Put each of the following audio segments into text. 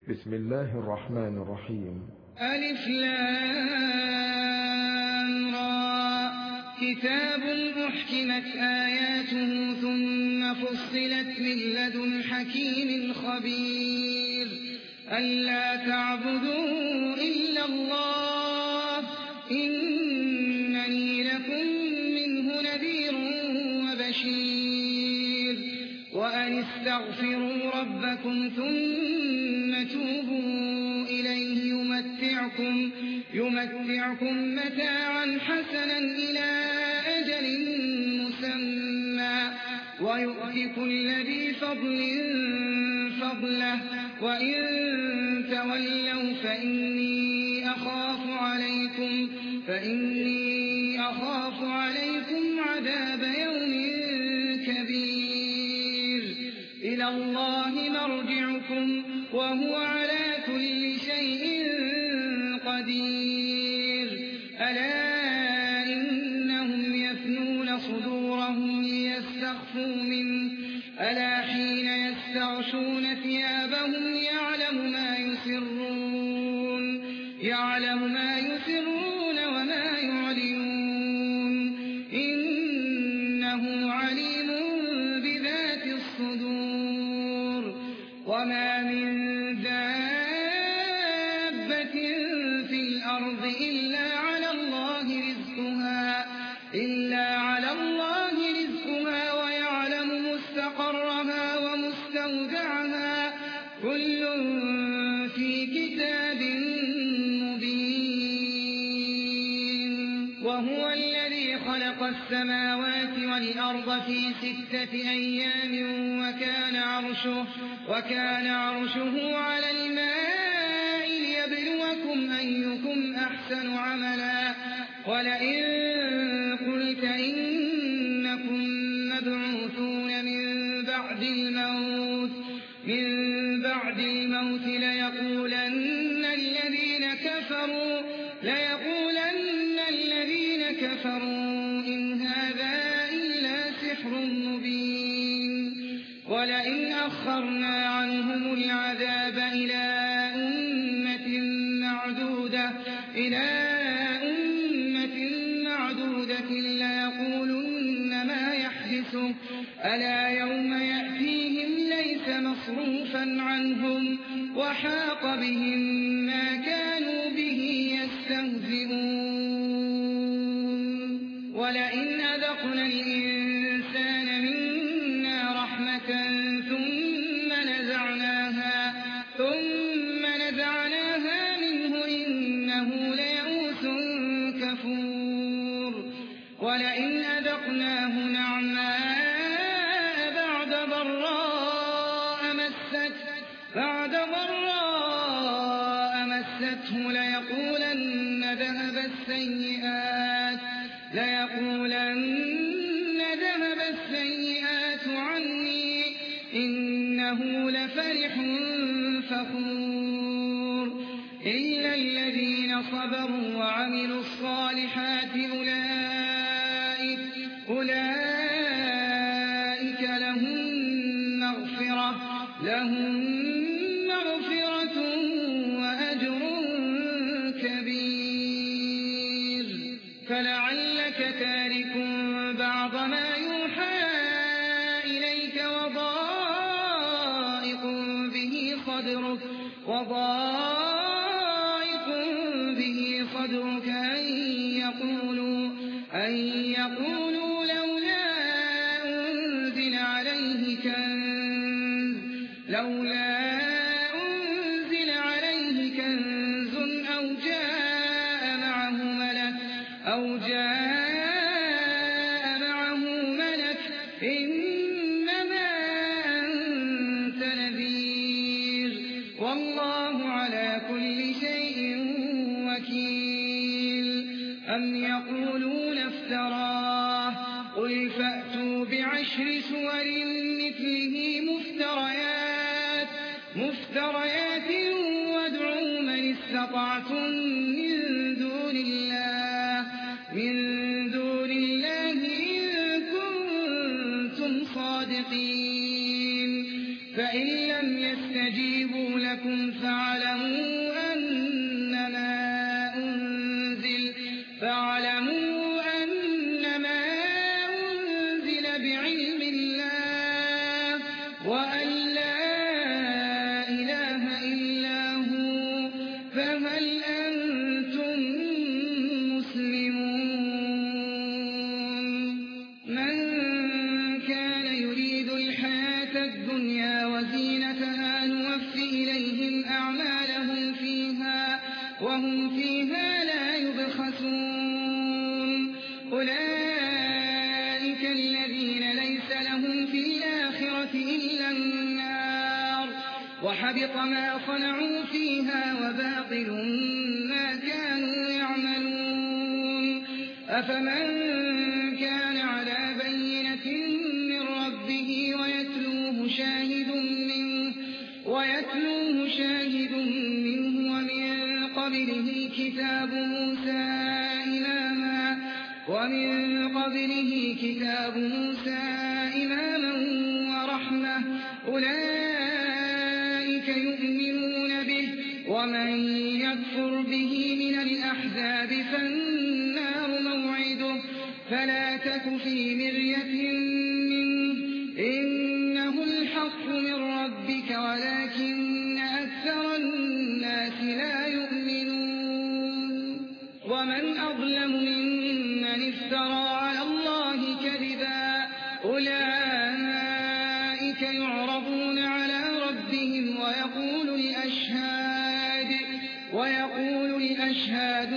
بسم الله الرحمن الرحيم. ألف لام را كتاب أحكمت آياته ثم فصلت من لدن حكيم خبير ألا تعبدوا إلا الله إنني لكم منه نذير وبشير وأن استغفروا ربكم ثم توبوا إليه يمتعكم متاعا حسنا إلى أجل مسمى ويؤتِ كل ذي فضل فضله وإن تولوا فإني أخاف عليكم عذاب يوم كبير إلى الله مرجعكم وهو على كل شيء قدير ألا إنهم يثنون صدورهم ليستخفوا منه ألا حين يستغشون ثيابهم يعلم ما يسرون وما يعلنون إنه عليم بذات الصدور وما من دابة في الأرض إلا على الله رزقها ويعلم مستقرها ومستودعها كل في كتاب مبين وهو الذي خلق السماوات والأرض في 6 أيام وكان عرشه على الماء ليبلوكم أيكم أحسن عملا ولئن قلت إنكم مبعوثون من بعد الموت ليقولن الذين كفروا إن هذا إلا سحر مبين ولئن أخرنا عنهم العذاب إلى أمة معدودة ليقولن ما يحدثه ألا يوم يأتيهم ليس مصروفا عنهم وحاق بهم ما كانوا به يستهزئون ولئن أذقنا الإنسان منا رحمة ثم نزعناها منه إنه ليئوس كفور ولئن أذقناه نعماء بعد ضراء مسته ليقولن ذهب السيئات عني إنه لفرح فخور إلا الذين صبروا وعملوا الصالحات أولئك لهم مغفرة وأجر كبير فلعلك تارك بعض ما يوحى إليك وضائق به صدرك أن يقولوا لولا أنزل عليه كنز أو جاء معه ملك إنما أنت نذير والله على كل شيء وكيل أم يقولون افتراه قل فأتوا ب10 سور مثله مفتريات وادعوا من استطعتم من دون الله إن كنتم صادقين فإن لم يستجيبوا لكم دينكم فاعلموا أنما أنزل بعلم الله وأن لا إله إلا هو فهل أنتم مسلمون من كان يريد الحياة الدنيا وزينتها نوفي إليهم أعمالهم فيها وهم فيها لا يبخسون أولئك الذين ليس لهم في الآخرة إلا النار وحبط ما صنعوا فيها وباطل ما كانوا يعملون أفمن كان على بينة من ربه ويتلوه شاهد منه ومن قبله كتاب موسى إماما ورحمة أولئك يؤمنون به ومن يكفر به من الأحزاب فالنار موعده فلا تك في مرية منه إنه الحق من ربك ولكن أكثر الناس لا يؤمنون ومن أظلم ممن افترى على الله كذبا أولئك يعرضون على ربهم ويقول الأشهاد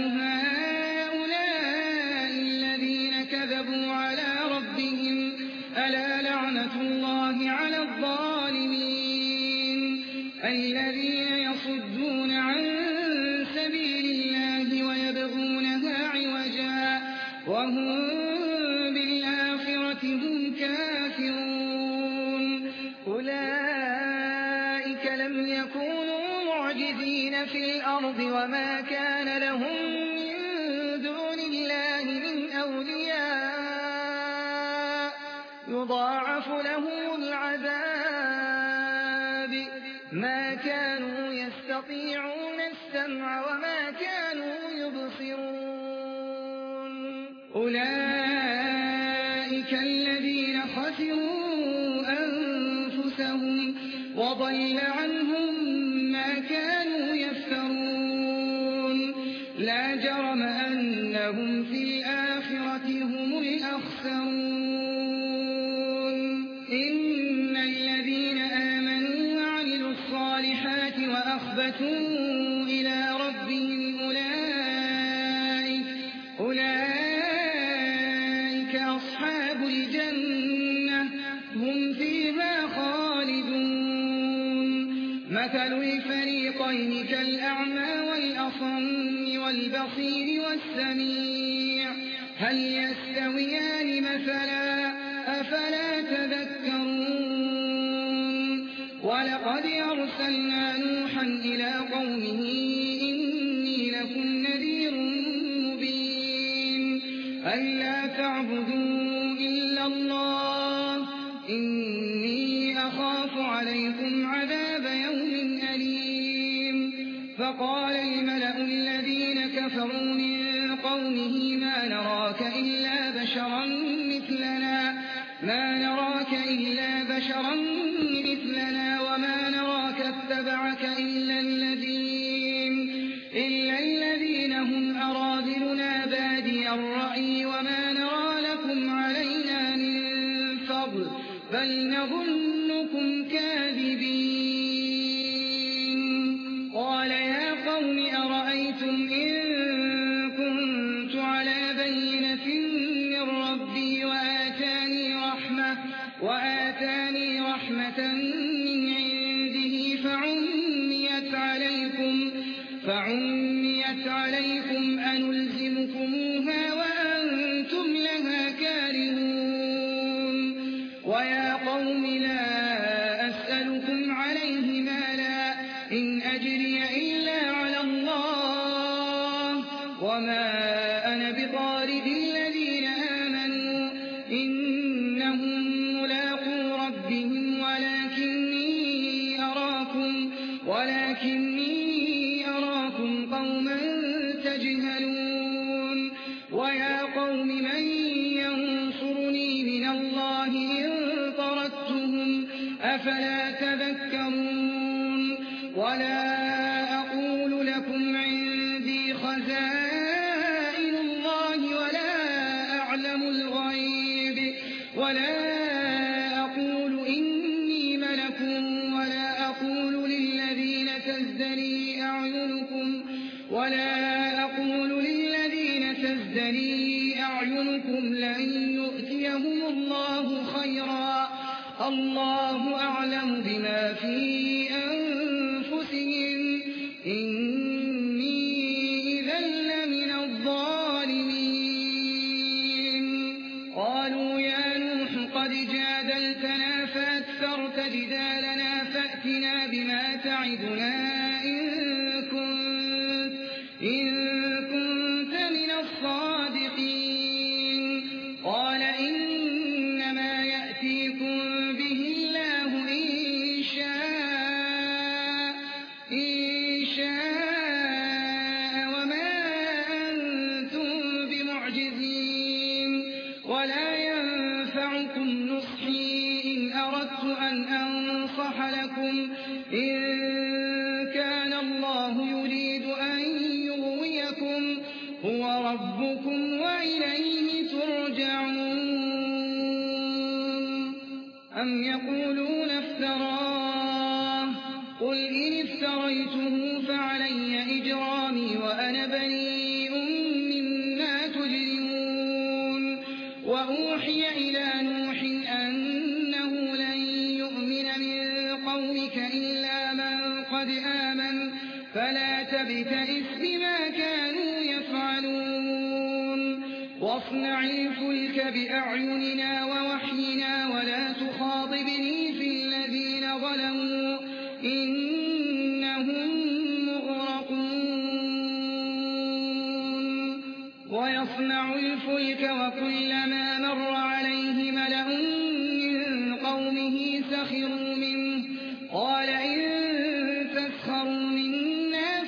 هؤلاء الذين كذبوا على ربهم ألا لعنة الله على الظالمين الذين يصدون عن سبيل الله ويبغونها عوجا وهم بالآخرة هم كافرون أولئك لم يكونوا معجزين في الأرض وما كان لهم من دون الله من أولياء يضاعف لهم العذاب ما كانوا يستطيعون السمع وما كانوا يبصرون أولئك الذين خسروا أنفسهم وضل عنهم ما كانوا يفترون لا جرم أنهم في الآخرة هم الأخسرون إن الذين آمنوا وعملوا الصالحات وأخبتوا إلى ربهم أولئك أصحاب الجنة هم فيها خالدون مثل الفريقين كالأعمى والأصم والبصير والسميع هل يستويان مثلا أفلا تذكرون ولقد أرسلنا نوحا إلى قومه إني لكم نذير مبين ألا تعبدوا إلا الله إني أخاف عليكم عذاب يوم أليم فقال الملأ الذين كفروا من قومه ما نراك إلا بشرا مثلنا وما نراك اتبعك إلا الذين هم أراذلنا بادي الرأي وما نرى لكم علينا من فضل بل نظنكم كاذبين قال يا قوم أرأيتم إن كنت على بينة من ربي وآتاني رحمة من عنده فعميت عليكم أنلزمكموها وأنتم لها كارهون ويا قوم لا أسألكم عليه مالا إن أجري إلا على الله وما أنا بطارد الذين آمنوا إنهم ملاقو ربهم ولكني ولكني أراكم قوما تجهلون ويا قوم من ينصرني من الله إن طردتهم أفلا تذكرون ولا أقول لكم عندي خزائن الله ولا أعلم الغيب ولا أقول إني ملك ولا أقول للذين تزدري أعينكم لن يؤتيهم الله خيرا الله أعلم بما في أنفسهم إني إذا لمن الظالمين قالوا يا نوح قد جادلتنا فأكثرت جدالنا فأتنا بما تعدنا إن كنت من الصادقين قال إنما يأتيكم به الله إن شاء وما أنتم بمعجزين ولا ينفعكم نصحي إن أردت أن أنصح لكم إن كان الله يريد أن يغويكم هو ربكم وإليه ترجعون أم يقولون افتراه قل إن افتريته فعلي إجرامي وأنا بريء مما تجرمون وأوحي إلى نوح أنه لن يؤمن من قومك إلا من قد آمن فلا تبتئس بما كانوا يفعلون واصنع الفلك بأعيننا ووحينا ولا تخاطبني في الذين ظلموا إنهم مغرقون ويصنع الفلك وكلما مر عليه ملأ من قومه سخروا منه قال إن تسخروا منا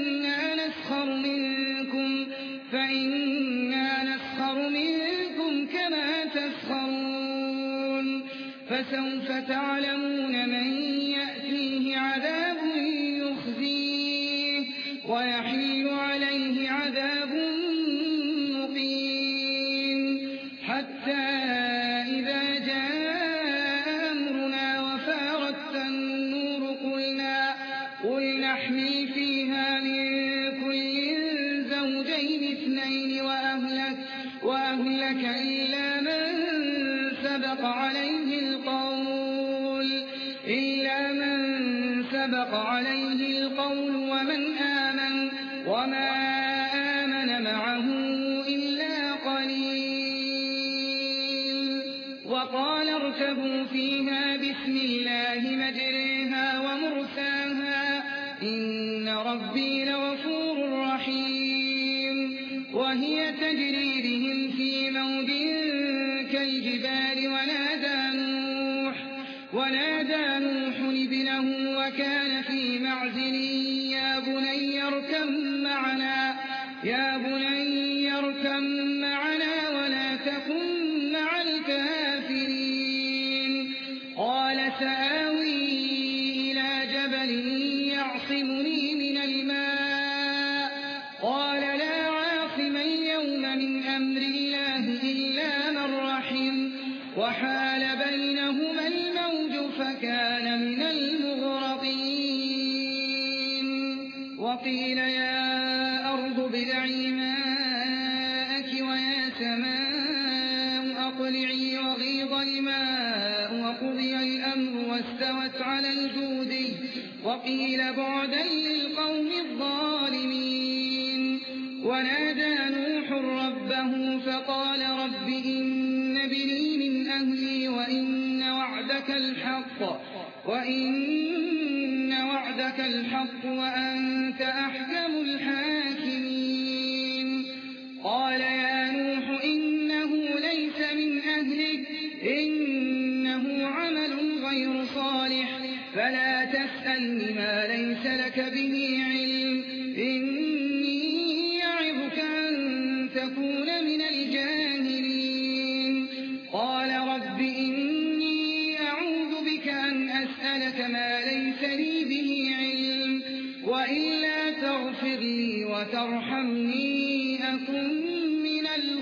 فإنا نسخر منكم كما تسخرون فسوف تعلمون من يأتيه عذاب يخزيه ويحل عليه عذاب مقيم حتى إذا جاء أمرنا وفارت النور قل نحمل فيها من كل زوجين اثنين وأهلك إلا من سبق عليه القول ومن آمن وما آمن معه إلا قليل وقال اركبوا فيها بسم الله مجريها ومرساها إن ربي لغفور رحيم وهي تجري بهم في موج كالجبال ونادى نوح ابنه وكان في معزل يا بني اركب معنا ولا تكن مع الكافرين قال سآوي إلى جبل يعصمني من الماء قال لا عاصم اليوم من أمر الله إلا من رحم وحال بينهما الموج فكان من المغرقين وقيل يا أرض ابلعي ماءك ويا سماء أقلعي وغيض الماء وقضي الأمر واستوت على الجود وقيل بعدا للقوم الظالمين ونادى نوح ربه فقال رب إن ابني من أهلي وإن وعدك الحق وأنت أحكم الحاكمين قال يا نوح إنه ليس من أهلك إنه عمل غير صالح فلا تسألني ما ليس لك به علم، إني أعظك أن تكون من الجاهلين. قال رب إني أعوذ بك أن أسألك ما ليس لي به علم، وإلا تغفر لي وترحمني أكن من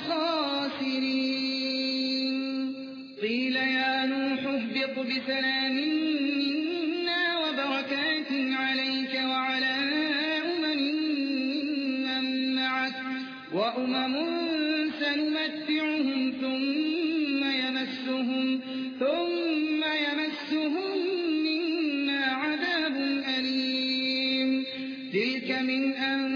الخاسرين. قيل يا نوح اهبط بسلام منا وبركات عليك وعلى ممن معك، وأمم سنمتعهم ثم يمسهم منا عذاب أليم. تلك من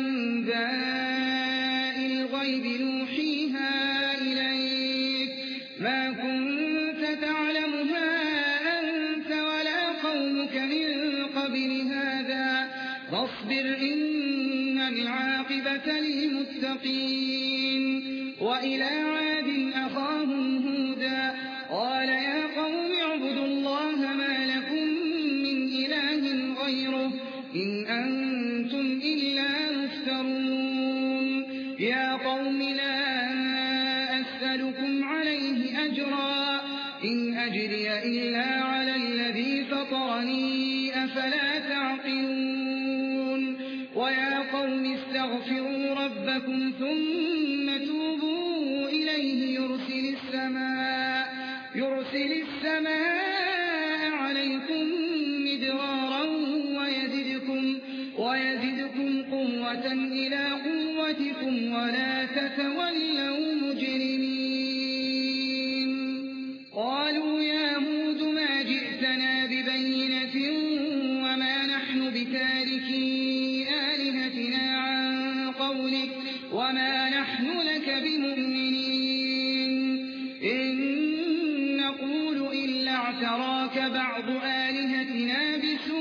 أنباء الغيب نوحيها إليك، ما كنت تعلمها أنت ولا قومك من قبل هذا، فاصبر إن العاقبة للمتقين. وإلى عاد أخاهم هودا قال يا قوم اعبدوا الله ما لكم من إله غيره إن أنتم إلا مفترون. يا قوم لا أسألكم عليه أجرا، إن أجري إلا على الذي فطرني، أفلا تعقلون. ويا قوم استغفروا ربكم ثم توبوا إليه يرسل السماء عليكم مدرارا ويزدكم قوة إلى قوتكم ولا تتولوا مجرمين. قالوا يا هود ما جئتنا ببينة وما نحن بتاركي آلهتنا عن قولك وما نحن لك بمؤمنين، إن نقول إلا اعتراك بعض آلهتنا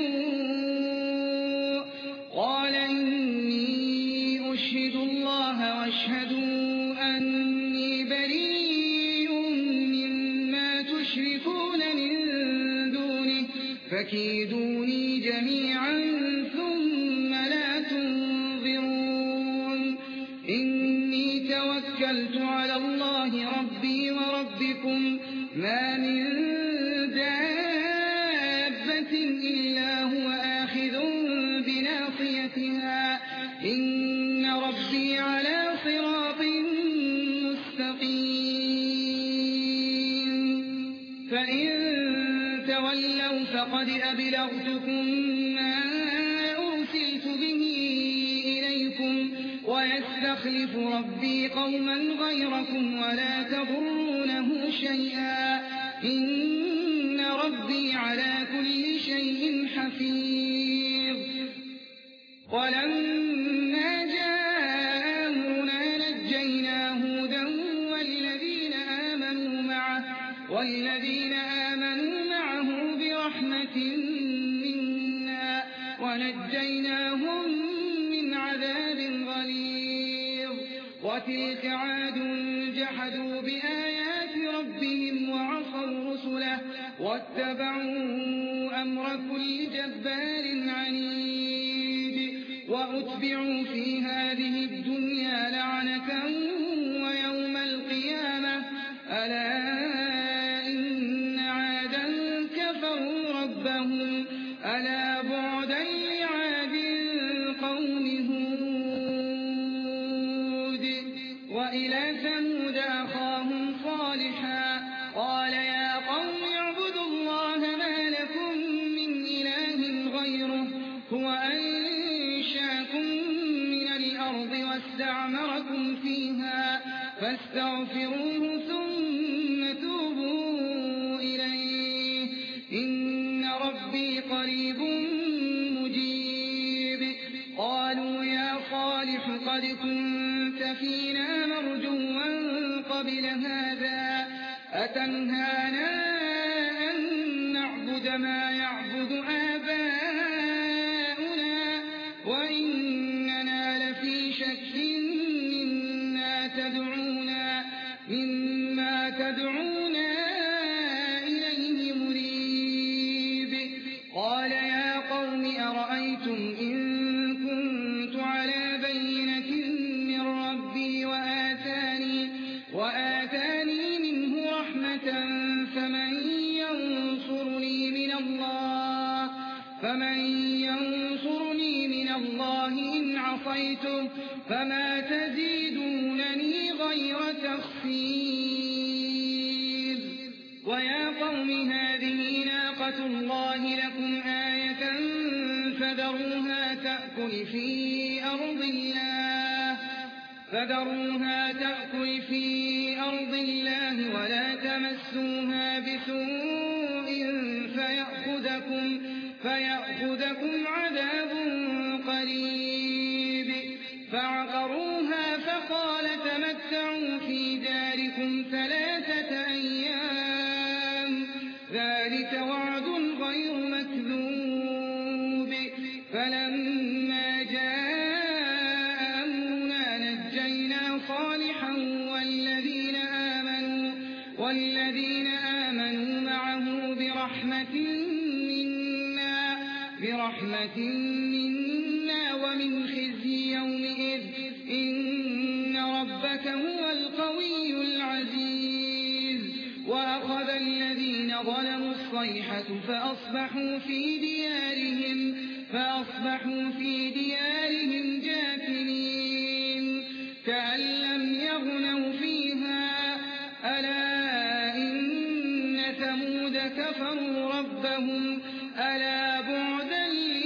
بسوء. قال إني أشهد الله واشهدوا أني بريء مما تشركون من دونه، فكيدوني جميعا ثم لا تنظرون. إني توكلت على الله ربي وربكم، ما من دابة إلا هو آخذ بناصيتها، إن ربي على صراط مستقيم. فإن تولوا فقد أبلغتكم ما أرسلت به إليكم، ويستخلف ربي قوما غيركم ولا تضرونه شيئا، إن ربي على كل شيء حفيظ. ولما جاء أمرنا نجينا هودا والذين آمنوا معه برحمة منا ونجيناهم من عذاب غليظ. وتلك عاد جحدوا بآيات ربهم وعصوا رسله واتبعوا أمر كل جبار عنيد، وأتبعوا في هذه الدنيا لعنة ويوم القيامة ألا إن عادا كفروا ربهم ألا بعدا لعاد قوم هود. وإلى ثمود أخاهم صالحا قال يا قوم اعبدوا الله ما لكم من إله غيره هو أنشاكم من الأرض واستعمركم فيها فاستغفروه ثم توبوا إليه إن ربي قريب مجيب. قالوا يا صالح قد كنت فينا مرجوا قبل هذا أتنهانا أن نعبد ما يعبد آباؤنا وإننا لفي شك مما تدعونا إليه مريب. قال فمن ينصرني من الله إن عصيته فما تزيدونني غير تخسير ويا قوم هذه ناقة الله لكم آية فذروها تأكل في أرض الله ولا تمسوها بسوء فيأخذكم عذاب قريب فعقروها فقال تمتعوا في داركم 3 أيام ذلك وعد غير مكذوب فلما جاء أمرنا نجينا صالحا والذين آمنوا معه برحمة منا ومن خزي يومئذ إن ربك هو القوي العزيز وأخذ الذين ظلموا الصيحة فأصبحوا في ديارهم جاثمين كأن لم يغنوا فيها ألا إن ثمود كفروا ربهم ألا بعدا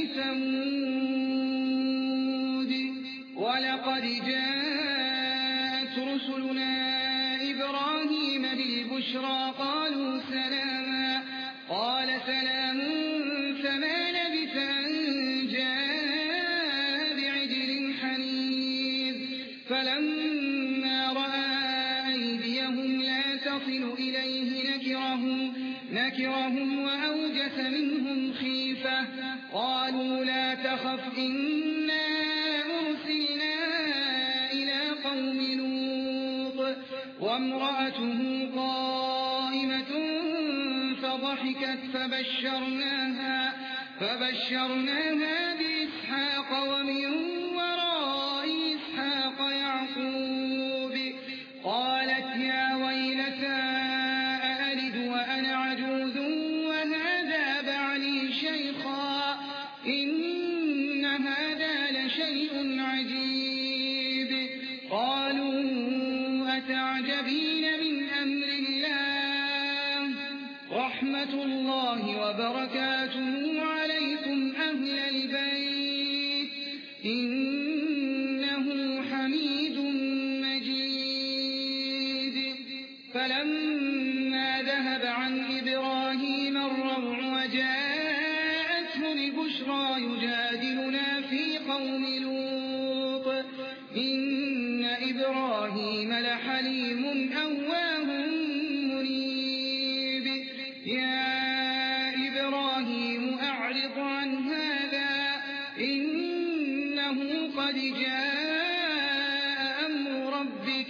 لثمود ولقد جاءت رسلنا إبراهيم بالبشرى قالوا سلاما قال سلام فما لبث أن جاء بعجل حنيذ فلما رأى أيديهم لا تصل إليه نكرهم وأوجس منهم خيفة قالوا لا تخف إنا أرسلنا إلى قوم لوط وامرأته قائمة فضحكت فبشرناها بإسحاق ومن وراء إسحاق يعقوب قالت يا ويلتى أألد وأنا عجوز وهذا بعلي شيخا إن هذا لشيء عجيب قالوا أتعجبين من أمر الله رحمة الله وبركاته عليكم أهل البيت إنه حميد مجيد فلما ذهب عن إبراهيم الروع وجاءته البشرى يجادلنا في قوم لوط إن إبراهيم لحليم أواه منيب يا إبراهيم أعرض عن هذا إنه قد جاء أمر ربك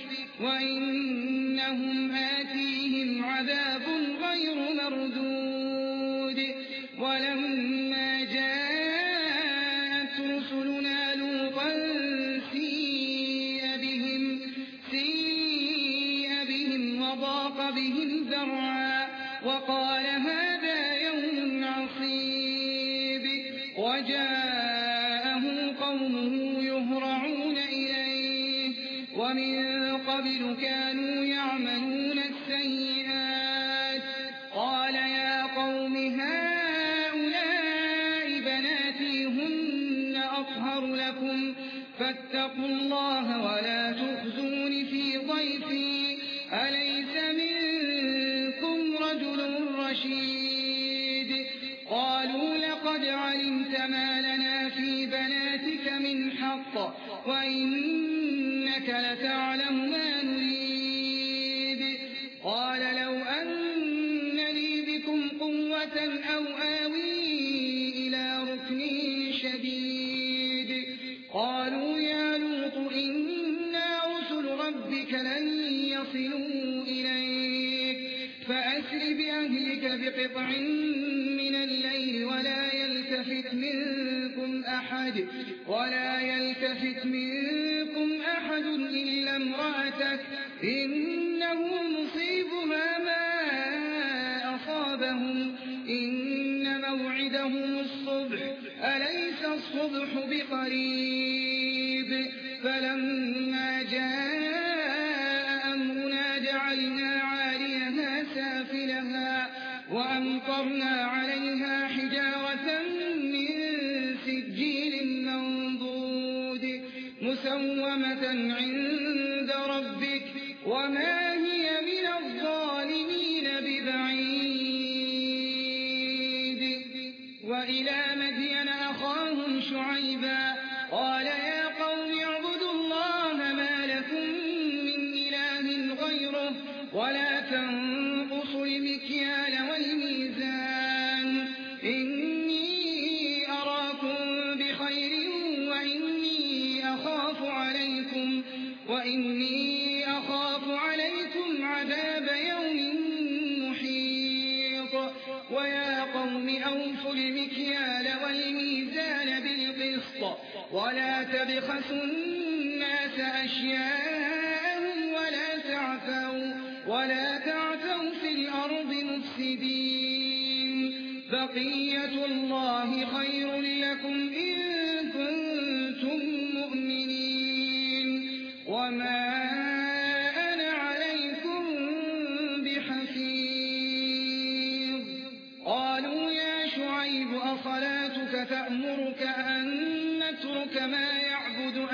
وإنهم آتيهم عذاب غير مردود ولما جاءت رسلنا لوطا سيء بهم وضاق بهم ذرعا وقال هذا يوم عصيب وجاءه قومه يهرعون إليه ومن قبل كانوا يعملون السيئات قال يا قوم هؤلاء بناتي هن أطهر لكم فاتقوا الله ولا تخزون في ضيفي أليس منكم رجل رشيد قالوا لقد علمت ما لنا في بناتك من حق وإنك لتعلم ما نريد قال لو أن لي بكم قوة أو آوي إلى ركن شديد قالوا يا لوط إنا رسل ربك لن يصلوا إليك فأسر بأهلك بقطع من الليل ولا يلتفت منكم أحد إلا امرأتك إنه مصيبها ما أصابهم إن موعدهم الصبح أليس الصبح بقريب فلما جاء أمرنا جعلنا عاليها سافلها وأمطرنا عليها حجارة من سجيل منضود مسومة عند ربك وما هي من الظالمين ببعيد. وإلى مدين أخاهم شعيبا قال يا قوم اعبدوا الله ما لكم من إله غيره ولا تنقصوا المكيال والميزان إني أراكم بخير وإني أخاف عليكم عذاب يوم محيط. ويا قوم أوفوا المكيال والميزان بالقسط ولا تبخسوا الناس أشياءهم ولا تعثوا في الأرض مفسدين. بقية الله خير لكم إن كنتم مؤمنين وما أنا عليكم بحفيظ. قالوا يا شعيب أصلاتك تأمرك أن نترك ما يعبد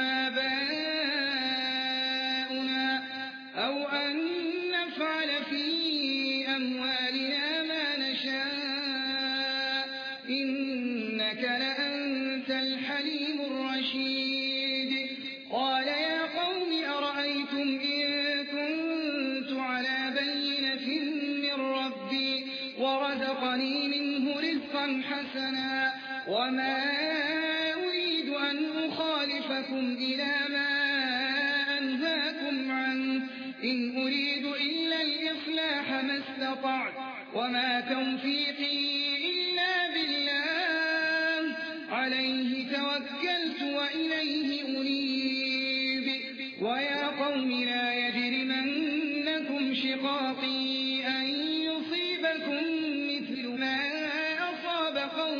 آباؤنا أو أن نفعل في أموالنا ما نشاء إنك لأنت الحليم الرشيد. قال يا قوم أرأيتم إن كنت على بينة من ربي ورزقني منه رزقا حسنا وما أريد أن أخالفكم إلى ما أنهاكم عنه إن أريد إلا الإصلاح ما استطعت وما توفيقي إلا بالله عليه توكلت وإليه أنيب. ويا قوم لا يجرمنكم شقاقي أن يصيبكم مثل ما أصاب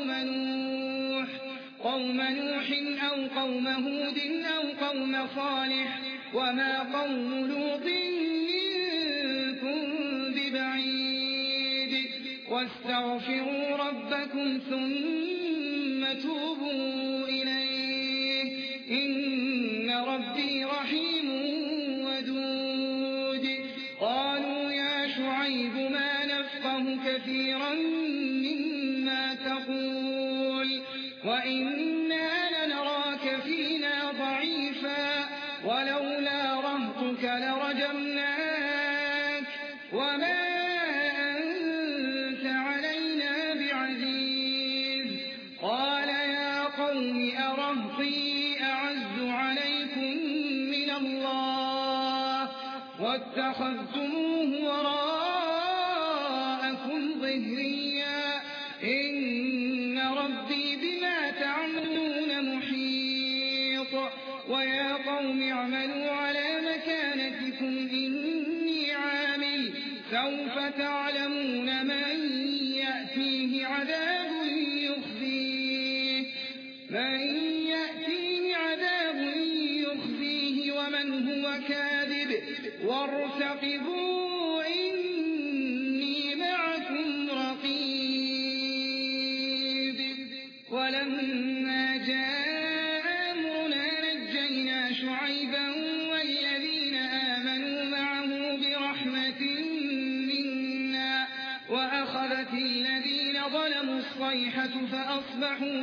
قوم نوح أو قوم هود أو قوم صالح وما قوم لوط منكم ببعيد. واستغفروا ربكم ثم توبوا إليه إن ربي رحيم ودود. قالوا يا شعيب ما نفقه كثيرا مما تقول وإنا لنراك فينا ضعيفا ولولا رهطك لرجمناك وما أنت علينا بعزيز. قال يا قوم أرهطي أعز عليكم من الله واتخذتموه وراءكم ظهريا إن ربي بما تعملون محيط. ويا قوم اعملوا على مكانتكم إني عامل سوف تعلمون من يأتيه عذاب يخزيه ومن هو كاذب وارتقبوا إني معكم رقيب. ولما جاء أمرنا نجينا شعيبا والذين آمنوا معه برحمة منا وأخذت الذين ظلموا الصيحة فأصبحوا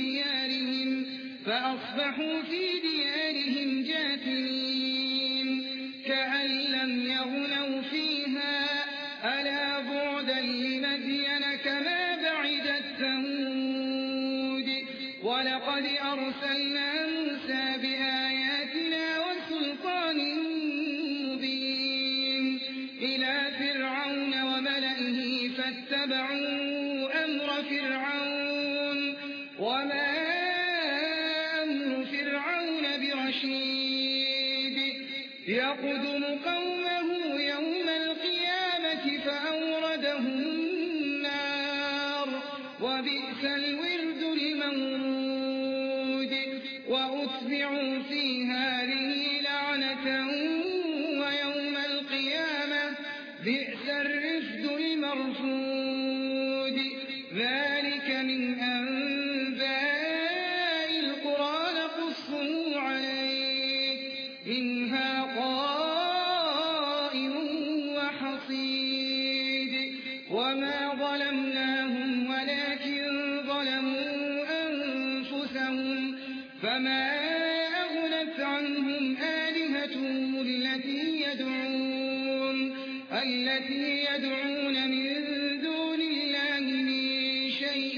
في ديارهم جاثمين كأن لم يغنوا فيها ألا بعدا لمدين كما بعدت ثمود. ولقد أرسلنا موسى بآياتنا وسلطان مبين إلى فرعون وملئه فاتبعوا أمر فرعون وما أمر فرعون برشيد. يقدم قومه يوم القيامة فأوردهم النار وبئس وأتبعوا في هذه لعنة ويوم القيامة بئس الرفد المرفود. ذلك من أنباء القرى نقصه عليك منها قائم وحصيد. وما ظلمناهم ولكن ظلموا أنفسهم فما أغنت عنهم آلهتهم التي يدعون من دون الله من شيء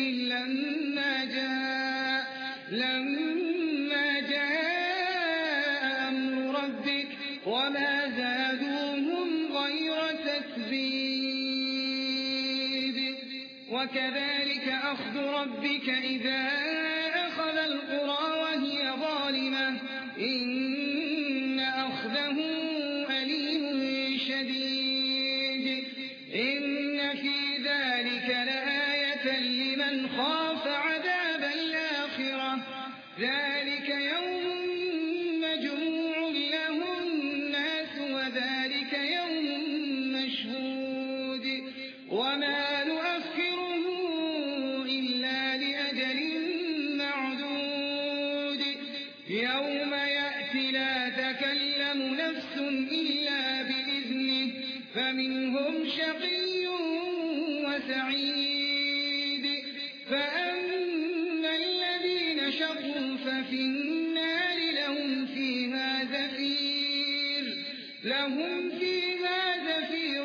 لما جاء أمر ربك وما زادوهم غير تتبيب. وكذلك أخذ ربك إذا أخذ القرى وهي ظالمة إن أخذه أليم شديد. إن في ذلك لآية لمن خاف عذاب الآخرة ذلك يوم مجموع له الناس وذلك يوم مشهود وما نؤخره إلا لأجل معدود. يوم يأتي لا تكلم نفس إلا بإذنه فمنهم شقي وسعيد. فأما الذين شقوا ففي النار لهم فيها زفير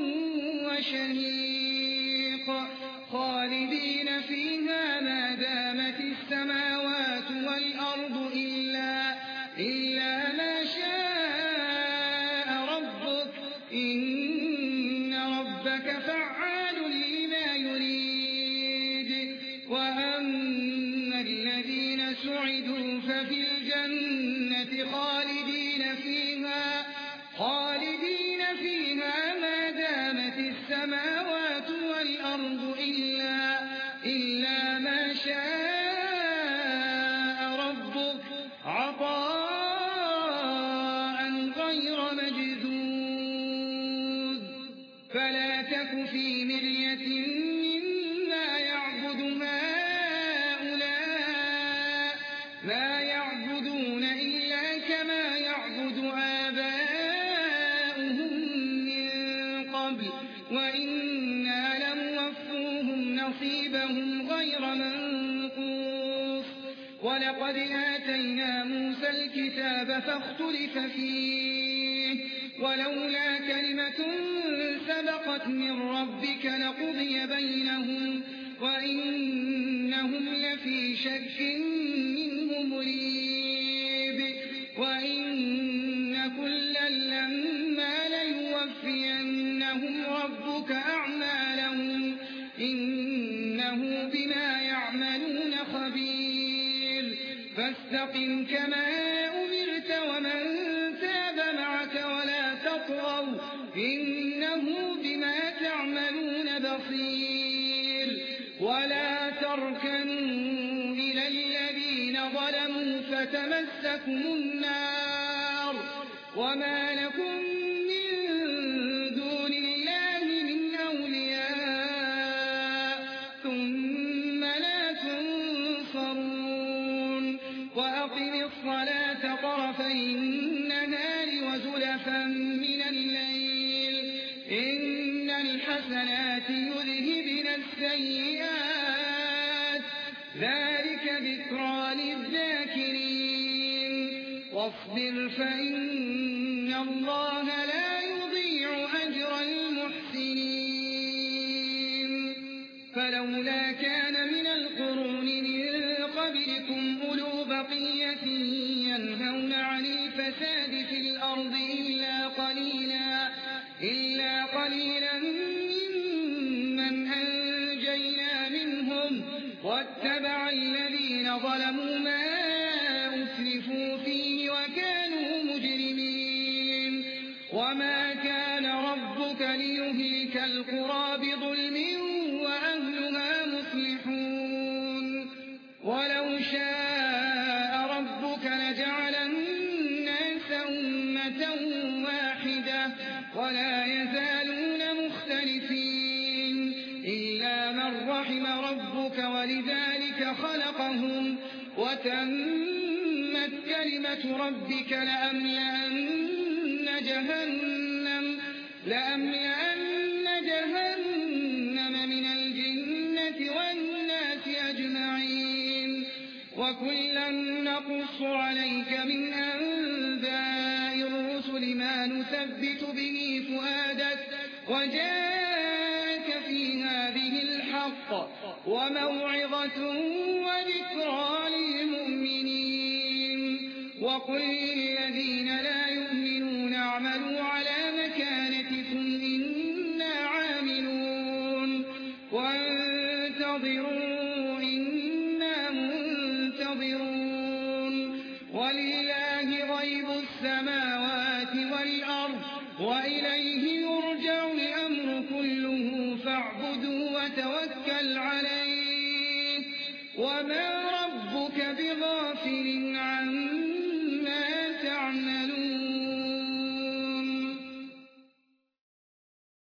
وشهيق خالدين فيها ما دامت السماوات والأرض إلا ما شاء ربك إن ربك فعال لما يريد. وأما الذين سعدوا ففي الجنة خالدين فيها ما دامت السماوات والأرض إلا ما شاء ربك عطاء غير مجذوذ. فلا تك في مرية مما يعبد هؤلاء ما يعبدون إلا كما يعبد آباؤهم من قبل وإنا لموفوهم نصيبهم غير منقوص. ولقد آتينا موسى الكتاب فاختلف فيه ولولا كلمة سبقت من ربك لقضي بينهم وإنهم لفي شك منه مريب. وإن كلا لما ليوفينهم ربك أعمالهم إنه بما يعملون خبير. فاستقم كما أمرت ومن تاب معك ولا تطغوا إنه بما تعملون بصير. ولا تركنوا إلى الذين ظلموا فتمسكم النار وما لكم من دون الله من أولياء ثم لا تنصرون. وأقم الصلاة طرفي النهار وزلفا من الليل إن الحسنات يذهبن السيئات ذلك ذكرى للذاكرين. واصبر فإن الله لا يضيع أجر المحسنين. فلولا كان من القرون من قبلكم أولو بقية ينهون عن الفساد في الأرض إلا قليلا ممن أنجينا منهم واتبع الذين ظلموا ما أترفوا فيه وكانوا مجرمين. وما كان ربك ليهلك القرى بظلم وأهلها مصلحون. ولو شاء ربك أمة واحدة ولا يزالون مختلفين إلا من رحم ربك ولذلك خلقهم وتمت كلمة ربك لأملأن جهنم من الجنة والناس أجمعين وكلا نقص عليك من أنباء الرسل ما نثبت به فؤادك وجاءك في هذه الحق وموعظة وذكرى للمؤمنين وقل للذين لا يؤمنون اعملوا على مكانتكم إنا عاملون وانتظروا إنا منتظرون ولله غيب السماوات والأرض وإليه يرجع الأمر كله فاعبده وتوكل عليه وما ربك بغافل عما